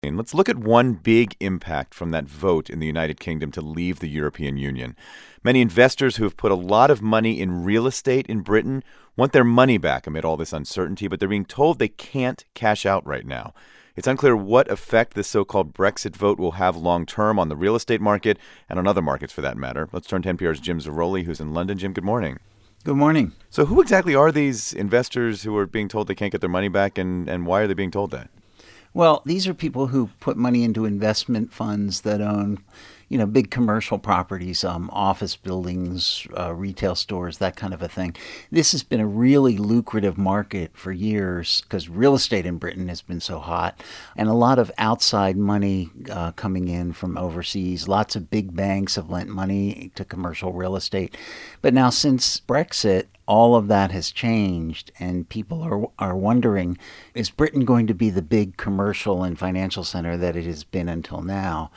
And let's look at one big impact from that vote in the United Kingdom to leave the European Union. Many investors who have put a lot of money in real estate in Britain want their money back amid all this uncertainty, but they're being told they can't cash out right now. It's unclear what effect this so-called Brexit vote will have long-term on the real estate market and on other markets for that matter. Let's turn to NPR's Jim Zarroli, who's in London. Jim, good morning. Good morning. So who exactly are these investors who are being told they can't get their money back, and why are they being told that? Well, these are people who put money into investment funds that own, big commercial properties, office buildings, retail stores, that kind of a thing. This has been a really lucrative market for years because real estate in Britain has been so hot, and a lot of outside money coming in from overseas. Lots of big banks have lent money to commercial real estate. But now since Brexit, all of that has changed, and people are wondering, is Britain going to be the big commercial and financial center that it has been until now?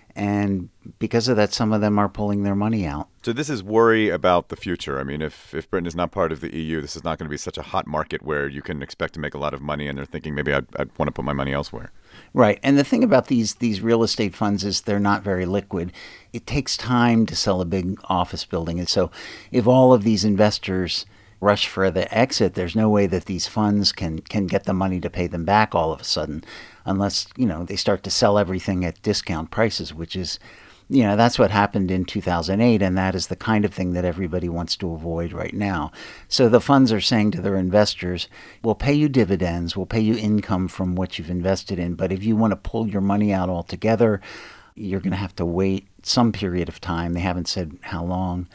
And because of that, some of them are pulling their money out. So this is worry about the future. I mean, if Britain is not part of the EU, this is not going to be such a hot market where you can expect to make a lot of money, and they're thinking maybe I'd want to put my money elsewhere. Right. And the thing about these real estate funds is they're not very liquid. It takes time to sell a big office building. And so if all of these investors rush for the exit, there's no way that these funds can get the money to pay them back all of a sudden unless, they start to sell everything at discount prices, which is, that's what happened in 2008, and that is the kind of thing that everybody wants to avoid right now. So the funds are saying to their investors, we'll pay you dividends, we'll pay you income from what you've invested in, but if you want to pull your money out altogether, you're going to have to wait some period of time. They haven't said how long.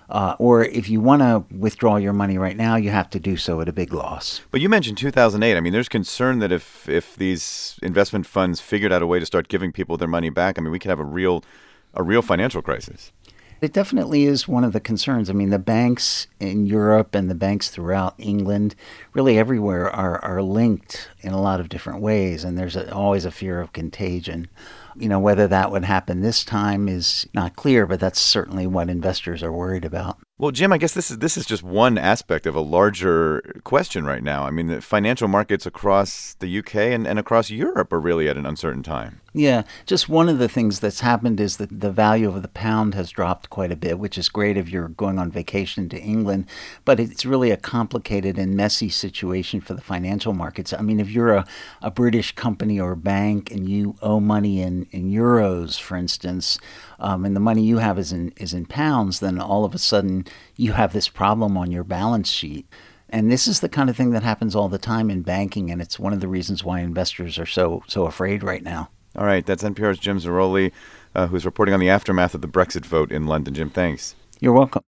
Or if you want to withdraw your money right now, you have to do so at a big loss. But you mentioned 2008. I mean, there's concern that if these investment funds figured out a way to start giving people their money back, I mean, we could have a real financial crisis. It definitely is one of the concerns. I mean, the banks in Europe and the banks throughout England, really everywhere, are linked in a lot of different ways, and there's always a fear of contagion. Whether that would happen this time is not clear, but that's certainly what investors are worried about. Well, Jim, I guess this is just one aspect of a larger question right now. I mean, the financial markets across the UK and across Europe are really at an uncertain time. Yeah, just one of the things that's happened is that the value of the pound has dropped quite a bit, which is great if you're going on vacation to England, but it's really a complicated and messy situation for the financial markets. I mean, if you're a British company or bank and you owe money in euros, for instance, and the money you have is in pounds, then all of a sudden you have this problem on your balance sheet. And this is the kind of thing that happens all the time in banking, and it's one of the reasons why investors are so afraid right now. All right, that's NPR's Jim Zarroli, who's reporting on the aftermath of the Brexit vote in London. Jim, thanks. You're welcome.